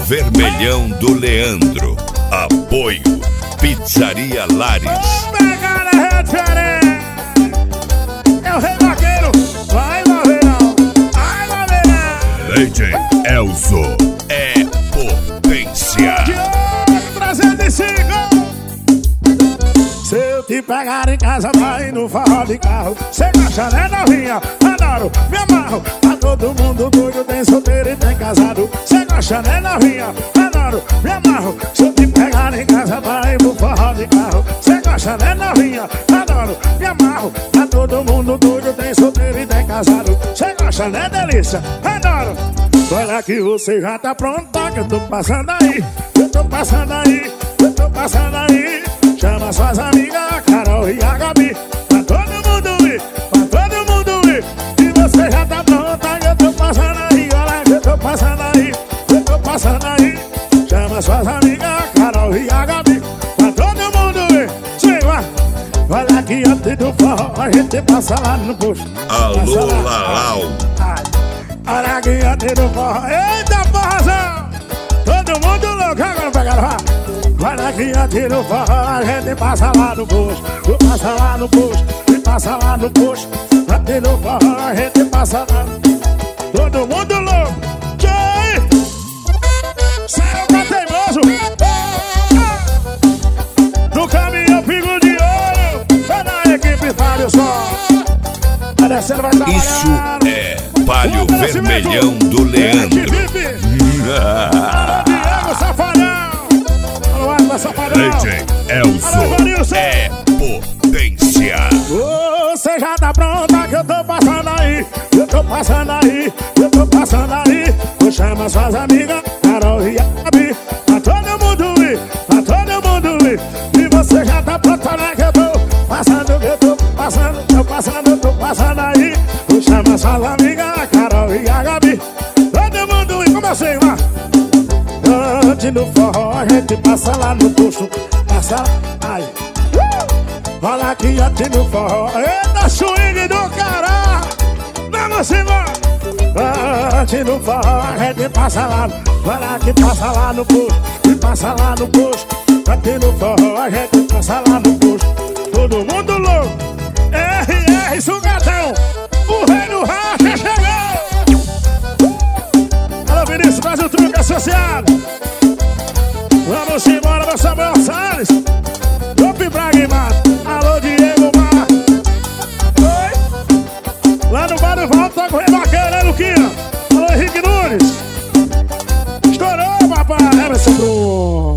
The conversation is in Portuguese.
Vermelhão do Leandro. Apoio Pizzaria Lares. Vamos pegar a referência. É o Rei Vaqueiro. Vai, Maveirão. Vai, Maveirão. Leite Elzo é potência. De 305. Se eu te pegar em casa, vai no farol de carro. Cê gosta, né, novinha? Adoro, me amarro. Tá todo mundo doido, tem solteiro e tem casado. Cê gosta, né, novinha? Adoro, me amarro. Se eu te pegar em casa, vai no farol de carro. Cê gosta, né, novinha? Adoro, me amarro. Tá todo mundo doido, tem solteiro e tem casado. Cê gosta, né, delícia? Adoro. Olha que você já tá pronta, que eu tô passando aí. Eu tô passando aí, eu tô passando aí. Chama suas amigas, a Carol e a Gabi. Pra todo mundo ir, pra todo mundo ir. E você já tá pronta, eu tô passando aí. Olha que eu tô passando aí, eu tô passando aí. Chama suas amigas, a Carol e a Gabi. Pra todo mundo ir. Sim, vai. Olha que antes do forró a gente passa lá no posto. Alô, Lalau. Olha que antes do forró. Eita, porrazão! Todo mundo louco, agora pegaram lá. Olha que antes do forró a gente passa lá no posto. Passa lá no posto, e passa lá no posto. Antes do forró a gente passa lá. Todo mundo louco. Tchau! Saiu pra teimoso. No caminhão pingo de ouro. Vai na equipe Palio Só. Vai descendo, vai trabalhar. Isso é Palio Vermelhão do Leandro. Alô, Diego Safadão. Alô, Arma Safadão. Leite Elzo é potência. Você já tá pronta que eu tô passando aí. Eu tô passando aí, eu tô passando aí. Vou chamar suas amigas, Carol e a Gabi. Pra todo mundo ir, pra todo mundo ir. E você já tá pronta, né, que eu tô passando, que eu tô passando, tô passando, tô passando aí. Vou chamar suas amigas, a Carol e a Gabi. Todo mundo ir, como assim, mano? Antes do forró a gente passa lá no posto. Passa lá, ai. Olha aqui antes do forró. Eita, swing do cará. Vamos embora. Antes do forró a gente passa lá. Olha que passa lá no posto. E passa lá no posto. Antes do forró a gente passa lá no posto. Todo mundo louco. RR Sugadão. O rei do racha chegou. Alô, Vinícius, faz o truque associado. Vamos embora, meu Samuel Salles. Lope Pragmato. Alô, Diego Mar. Oi. Lá no bar do Volta com o Rei Vaqueiro, né, Luquinha? Alô, Henrique Nunes. Estourou, papai. Emerson Bruno.